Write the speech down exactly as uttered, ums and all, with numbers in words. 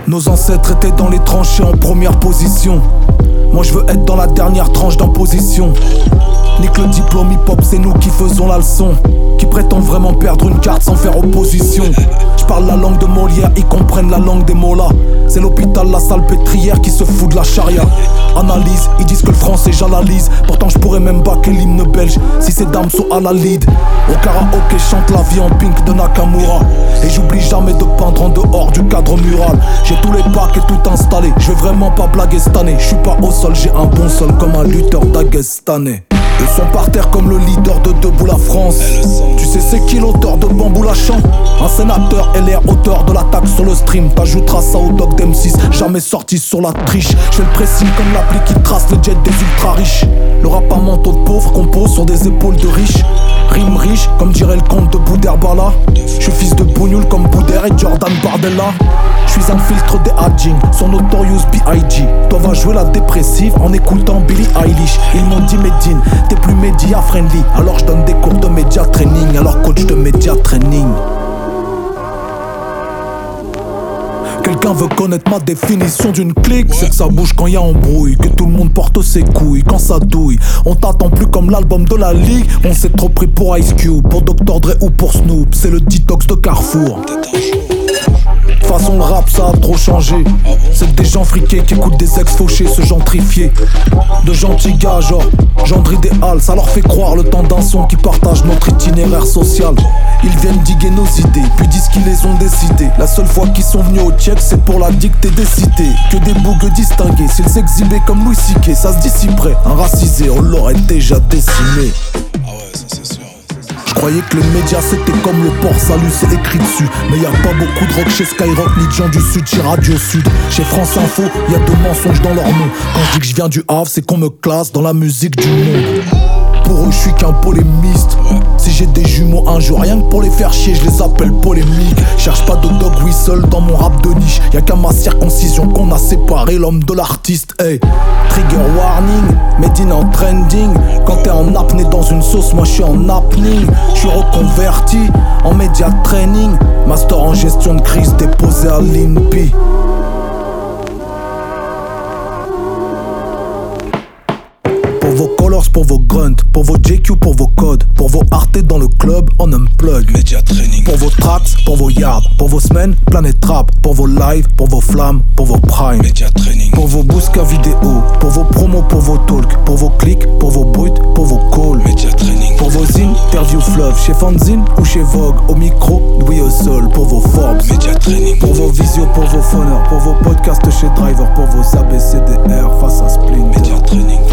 Nos ancêtres étaient dans les tranchées en première position. Moi je veux être dans la dernière tranche d'imposition. Nique le diplôme hip-hop, c'est nous qui faisons la leçon. Qui prétend vraiment perdre une carte sans faire opposition. Je parle la langue de Molière, ils comprennent la langue des mollahs. C'est l'hôpital, la salle pétrière qui se fout de la charia. Analyse, ils disent que le français j'analyse. Pourtant je pourrais même baquer l'hymne belge si ces dames sont à la lead. Au karaoké chante la vie en pink de Nakamura. Et j'oublie jamais de peindre en dehors du cadre mural. J'ai tous les packs et tout installé. Je vais vraiment pas blaguer cette année. Je suis pas au sol, j'ai un bon sol comme un lutteur dagestanais. Ils sont par terre comme le leader de Debout la France. Tu sais c'est qui l'auteur de Bambou Lachant? Un sénateur L R, auteur de l'attaque sur le stream. T'ajouteras ça au dog d'M six, jamais sorti sur la triche. J'fais le pressing comme l'appli qui trace le jet des ultra riches. Le rap à manteau de pauvre qu'on pose sur des épaules de riches. Rime riche comme dirait le comte de Boudherbala. J'suis fils de Bougnoul comme Boudère et Jordan Bardella. J'suis un filtre des Hadjing, son Notorious B I G. Toi va jouer la dépressive en écoutant Billie Eilish. Ils m'ont dit Medine, t'es plus média friendly. Alors j'donne des cours de média training. Alors coach de média training. Quelqu'un veut connaître ma définition d'une clique? C'est que ça bouge quand y'a embrouille, que tout le monde porte ses couilles quand ça douille. On t'attend plus comme l'album de la ligue. On s'est trop pris pour Ice Cube, pour docteur Dre ou pour Snoop. C'est le detox de Carrefour. De toute façon le rap ça a trop changé. C'est que des gens friqués qui écoutent des ex fauchés se gentrifier. De gentils gars genre Gendry des Halles. Ça leur fait croire le temps d'un son qui partage notre itinéraire social. Ils viennent diguer nos idées, puis disent qu'ils les ont décidées. La seule fois qu'ils sont venus au Tchèque c'est pour la dictée des cités. Que des bougues distingués, s'ils s'exhibaient comme Louis C K, ça se dissiperait. Un racisé on l'aurait déjà décimé. Ah ouais, ça c'est sûr. Je croyais que les médias c'était comme le port salut, c'est écrit dessus. Mais y'a pas beaucoup de rock chez Skyrock ni de gens du Sud chez Radio Sud. Chez France Info, y'a deux mensonges dans leur nom. Quand je dis que je viens du Havre, c'est qu'on me classe dans la musique du monde. Pour eux, je suis qu'un polémiste. Si j'ai des jumeaux un jour, rien que pour les faire chier, je les appelle polémiques. Cherche pas de dog whistle dans mon rap de niche. Y'a qu'à ma circoncision qu'on a séparé l'homme de l'artiste. Hey, trigger warning, made in en trending. Quand t'es en apnée dans une sauce, moi je suis en apnée. Je suis reconverti en média training. Master en gestion de crise déposé à l'I N P I. Pour vos colors, pour vos grunts, pour vos J Q, pour vos codes, pour vos artés dans le club, on unplug. Média training. Pour vos tracks, pour vos yards, pour vos semaines, planète rap, pour vos lives, pour vos flammes, pour vos primes. Média training. Pour vos bousca vidéo, pour vos promos, pour vos talks, pour vos clics, pour vos brutes, pour vos calls. Média training. Pour vos interviews fleuves, chez Fanzine ou chez Vogue, au micro, oui au sol, pour vos Forbes. Média training. Pour vos visios, pour vos phoneurs, pour vos podcasts chez Driver, pour vos A B C D R face à Spleen. Média training.